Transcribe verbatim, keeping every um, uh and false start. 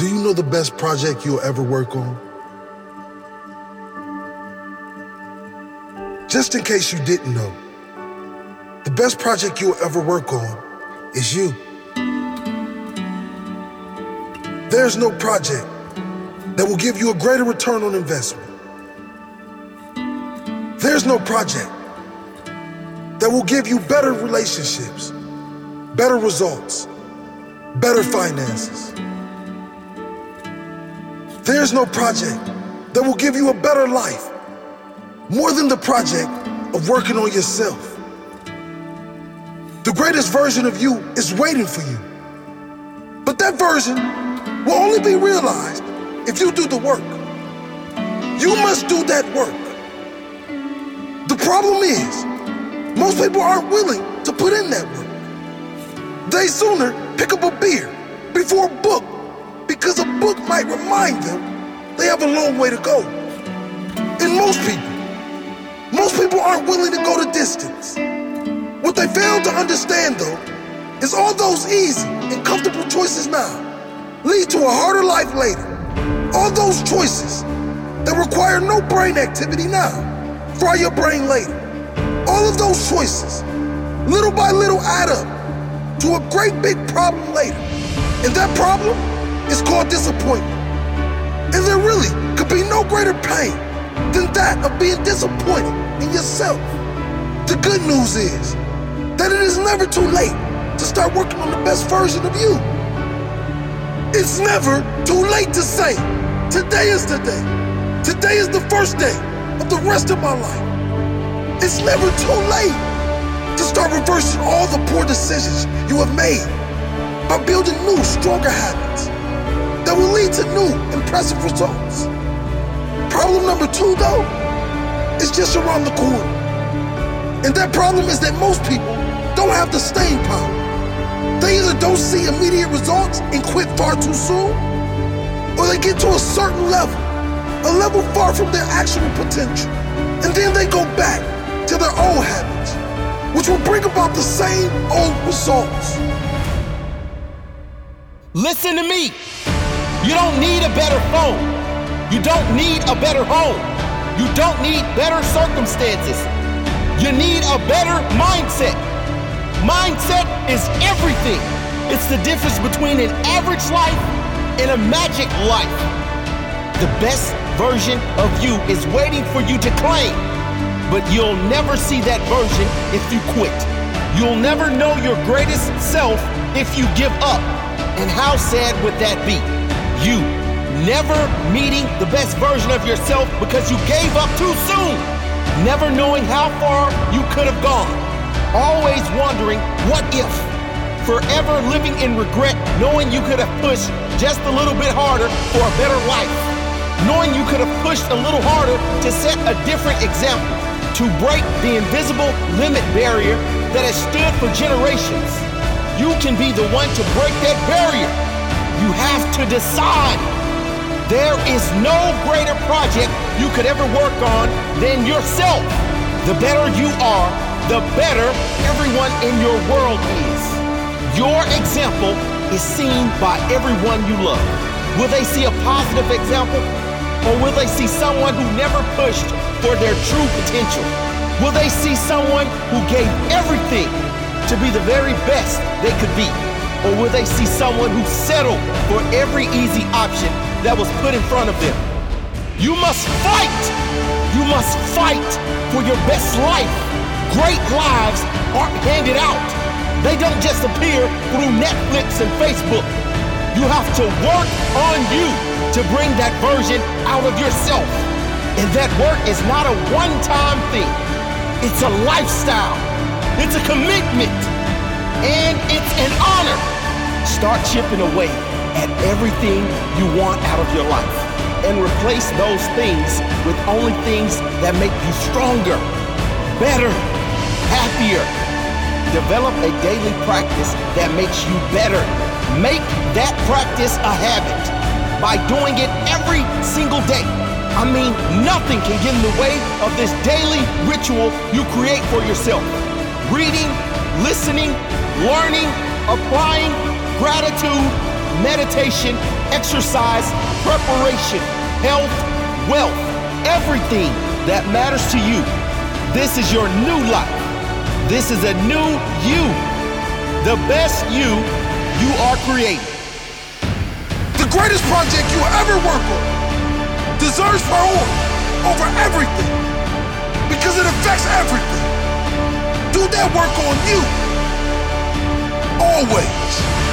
Do you know the best project you'll ever work on? Just in case you didn't know, the best project you'll ever work on is you. There's no project that will give you a greater return on investment. There's no project that will give you better relationships, better results, better finances. There's no project that will give you a better life more than the project of working on yourself. The greatest version of you is waiting for you. But that version will only be realized if you do the work. You must do that work. The problem is, most people aren't willing to put in that work. They sooner pick up a beer before a book because a book might remind them they have a long way to go. And most people, most people aren't willing to go the distance. What they fail to understand, though, is all those easy and comfortable choices now lead to a harder life later. All those choices that require no brain activity now fry your brain later. All of those choices, little by little, add up to a great big problem later. And that problem is called disappointment. And there really could be no greater pain than that of being disappointed in yourself. The good news is that it is never too late to start working on the best version of you. It's never too late to say, today is the day. Today is the first day of the rest of my life. It's never too late to start reversing all the poor decisions you have made by building new, stronger habits that will lead to new, impressive results. Problem number two, though, is just around the corner. And that problem is that most people don't have the staying power. They either don't see immediate results and quit far too soon, or they get to a certain level, a level far from their actual potential, and then they go back to their old habits, which will bring about the same old results. Listen to me. You don't need a better phone. You don't need a better home. You don't need better circumstances. You need a better mindset. Mindset is everything. It's the difference between an average life and a magic life. The best version of you is waiting for you to claim, but you'll never see that version if you quit. You'll never know your greatest self if you give up. And how sad would that be? You never meeting the best version of yourself because you gave up too soon. Never knowing how far you could have gone. Always wondering, what if? Forever living in regret, knowing you could have pushed just a little bit harder for a better life. Knowing you could have pushed a little harder to set a different example. To break the invisible limit barrier that has stood for generations. You can be the one to break that barrier. You have to decide. There is no greater project you could ever work on than yourself. The better you are, the better everyone in your world is. Your example is seen by everyone you love. Will they see a positive example? Or will they see someone who never pushed for their true potential? Will they see someone who gave everything to be the very best they could be? Or will they see someone who settled for every easy option that was put in front of them? You must fight! You must fight for your best life. Great lives aren't handed out. They don't just appear through Netflix and Facebook. You have to work on you to bring that version out of yourself. And that work is not a one-time thing. It's a lifestyle. It's a commitment. And it's an honor. Start chipping away at everything you want out of your life and replace those things with only things that make you stronger, better, happier. Develop a daily practice that makes you better. Make that practice a habit by doing it every single day. I mean, nothing can get in the way of this daily ritual you create for yourself. Reading, listening, learning, applying, gratitude, meditation, exercise, preparation, health, wealth, everything that matters to you. This is your new life. This is a new you. The best you you are creating. The greatest project you will ever work on deserves priority over everything because it affects everything. Do that work on you always.